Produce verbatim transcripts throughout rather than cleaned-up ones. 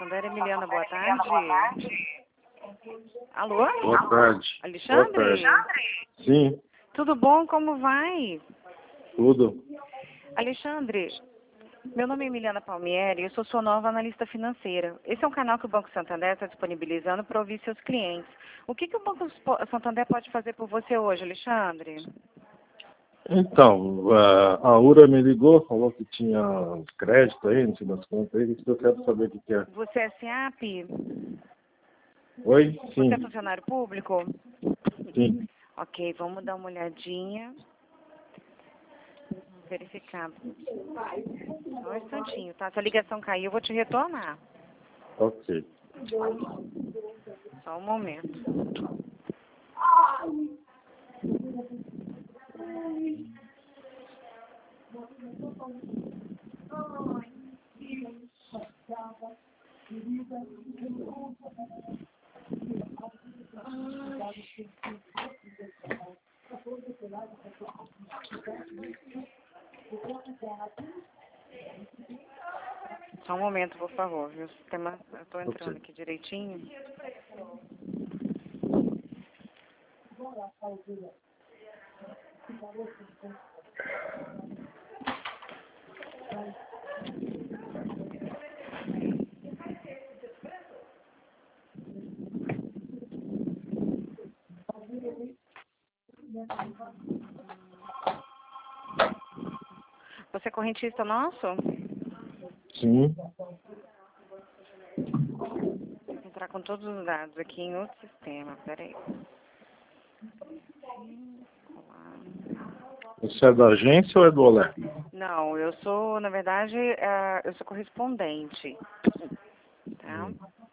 Santander, Emiliana, boa tarde. Alô? Boa tarde. Alexandre? Boa tarde. Sim. Tudo bom? Como vai? Tudo. Alexandre, meu nome é Emiliana Palmieri e eu sou sua nova analista financeira. Esse é um canal que o Banco Santander está disponibilizando para ouvir seus clientes. O que, que o Banco Santander pode fazer por você hoje, Alexandre? Então, a, a URA me ligou, falou que tinha crédito aí, não sei das contas aí, isso eu quero saber o que, que é. Você é S A P? Oi? Sim. Você é funcionário público? Sim. Ok, vamos dar uma olhadinha. Vamos verificar. Só um instantinho, tá? Se a ligação cair, eu vou te retornar. Ok. Só um momento. Só um momento, por favor, viu? O sistema, eu estou entrando Ok. aqui direitinho. Você é correntista nosso? Sim. Vou entrar com todos os dados aqui em outro sistema. Peraí. Você é da agência ou é do Olé? Não, eu sou, na verdade, uh, eu sou correspondente. Tá?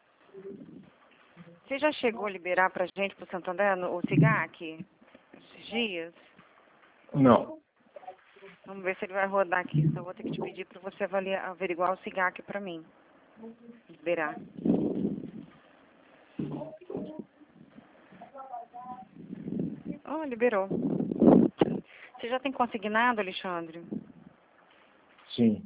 Você já chegou a liberar pra gente, pro Santander, no- o SIGAC? Esses dias? Não. Vamos ver se ele vai rodar aqui. Só vou ter que te pedir para você avaliar, averiguar o SIGAC para mim. Liberar. Oh, liberou. Você já tem consignado, Alexandre? Sim.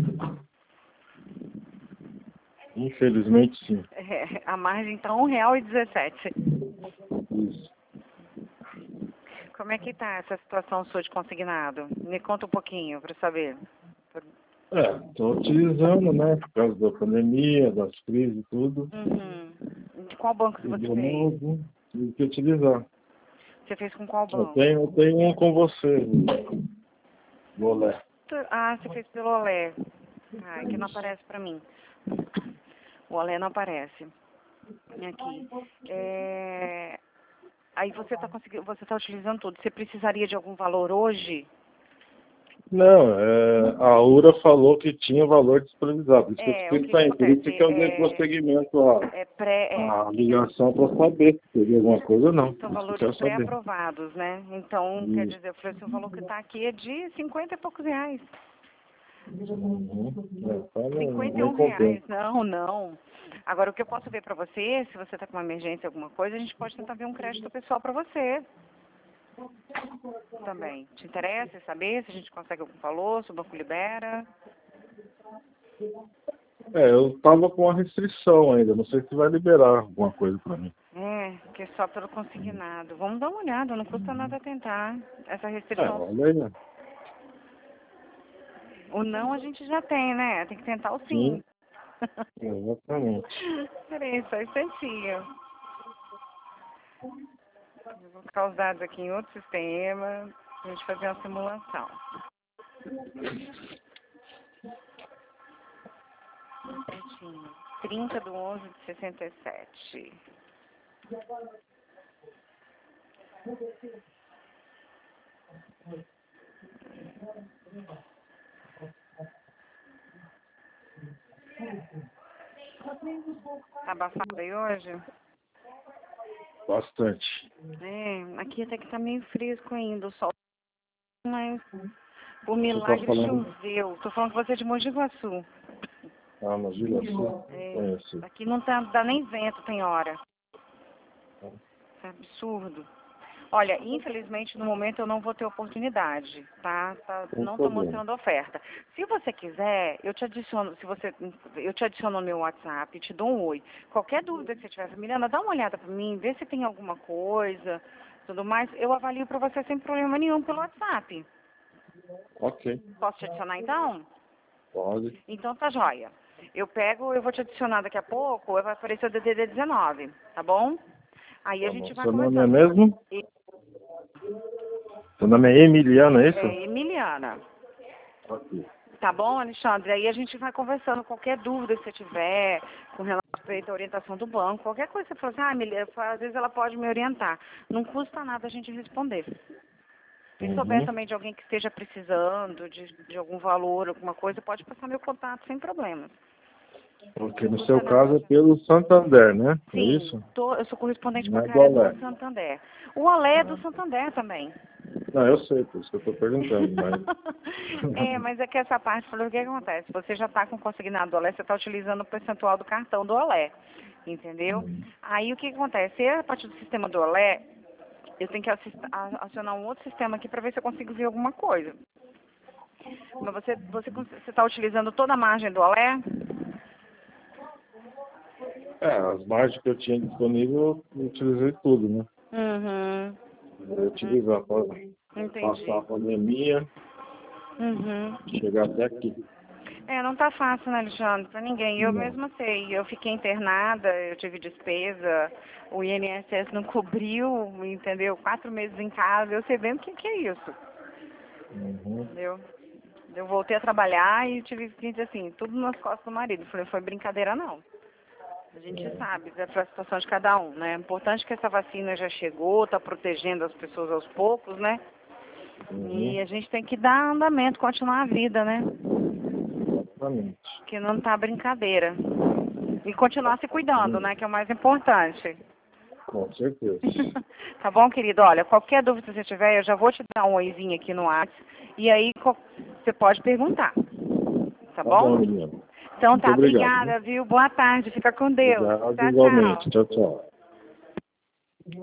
Infelizmente, sim. É, a margem está um real e dezessete. Isso. Como é que está essa situação sua de consignado? Me conta um pouquinho para saber. É, estou utilizando, né, por causa da pandemia, das crises e tudo. Uhum. De qual banco que E você de fez? novo, tive que utilizar. Você fez com qual Eu banco? tenho, eu tenho um com você, do Olé. Ah, você fez pelo Olé. Ah, que não aparece para mim. O Olé não aparece. Aqui. É... Aí você está conseguindo, você está utilizando tudo. Você precisaria de algum valor hoje? Não, é, a URA falou que tinha valor disponibilizado. Por isso que eu É, o fiquei que, que saindo. Por isso acontece? que eu dei É, prosseguimento à, é pré, é, à que que eu- ligação para saber se teria alguma coisa ou não. são Isso que eu valores quero saber. pré-aprovados, né? Então, quer Isso. dizer, eu falei assim, o valor que está aqui é de cinquenta e poucos reais. Uhum. É, então não, cinquenta e nem um compensa. reais. Não, não. Agora, o que eu posso ver para você, se você está com uma emergência, alguma coisa, a gente pode tentar ver um crédito pessoal para você. Também. Te interessa saber se a gente consegue algum valor, se o banco libera? É, eu estava com uma restrição ainda. Não sei se vai liberar alguma coisa para mim. É, que é só pelo consignado. Vamos dar uma olhada, não custa nada tentar. Essa É, restrição. olha aí, né? O não a gente já tem, né? Tem que tentar o sim. Sim, exatamente. Peraí, só um instantinho. Eu vou colocar os dados aqui em outro sistema pra gente fazer uma simulação. Um instantinho. trinta de onze de sessenta e sete. Tá abafado aí hoje? Bastante. É, aqui até que tá meio fresco ainda, o sol, mas por Você está milagre falando. choveu. Tô falando com você de Mogi Guaçu. Ah, mas Vila Sul, É, conheci. aqui não tá, dá nem vento, tem hora. É absurdo. Olha, infelizmente no momento eu não vou ter oportunidade, tá? Tá- Sem não estou problema. mostrando oferta. Se você quiser, eu te adiciono, se você, eu te adiciono no meu WhatsApp, te dou um oi. Qualquer dúvida que você tiver, Milena, dá uma olhada para mim, vê se tem alguma coisa, tudo mais. Eu avalio para você sem problema nenhum pelo WhatsApp. Ok, Posso te adicionar então? pode. Então tá joia. Eu pego, eu vou te adicionar daqui a pouco, vai aparecer o D D D dezenove, tá bom? Aí a Tá bom. gente vai Seu nome é conversando. mesmo? E- Seu nome é Emiliano, é isso? É, Emiliana. Ok. Tá bom, Alexandre? Aí a gente vai conversando. Qualquer dúvida que você tiver com relação à orientação do banco, qualquer coisa que você for assim, ah, Emiliana, às vezes ela pode me orientar. Não custa nada a gente responder. Se souber Uhum. também de alguém que esteja precisando de, de algum valor, alguma coisa, pode passar meu contato sem problemas. Porque no Custa seu nada. caso é pelo Santander, né? É Sim, isso? tô, eu sou correspondente Não é do bancária do Alé. Santander. O Alé é do Ah, Santander também. não, eu sei, por isso que eu estou perguntando, mas... É, mas é que essa parte, falou, o que acontece? Você já está com o consignado do Olé, você está utilizando o percentual do cartão do Olé, entendeu? Hum. Aí o que acontece? A partir do sistema do Olé, eu tenho que assist- a- acionar um outro sistema aqui para ver se eu consigo ver alguma coisa. Mas você você você está utilizando toda a margem do Olé? É, as margens que eu tinha disponível, eu utilizei tudo, né? Uhum. Eu utilizar para passar a Entendi. pandemia, Uhum. chegar até aqui. É, não tá fácil, né, Alexandre? Pra ninguém. Eu Não. mesma sei. Eu fiquei internada, eu tive despesa, o I N S S não cobriu, entendeu? Quatro meses em casa, eu sei bem o que, que é isso, Uhum. entendeu? Eu voltei a trabalhar e tive que dizer assim, tudo nas costas do marido. Falei, foi brincadeira não. A gente É. sabe, é pra situação de cada um, né? É importante que essa vacina já chegou, tá protegendo as pessoas aos poucos, né? Uhum. E a gente tem que dar andamento, continuar a vida, né? Exatamente. Que não tá brincadeira. E continuar se cuidando, né? Que é o mais importante. Com certeza. Tá bom, querido? Olha, qualquer dúvida que você tiver, eu já vou te dar um oizinho aqui no WhatsApp. E aí co- você pode perguntar. Tá Tá bom, bom? Liliana. Então Muito tá, obrigado. Né? obrigada, viu? Boa tarde, fica com Deus. Obrigado Tchau, tchau. igualmente. Tchau, tchau.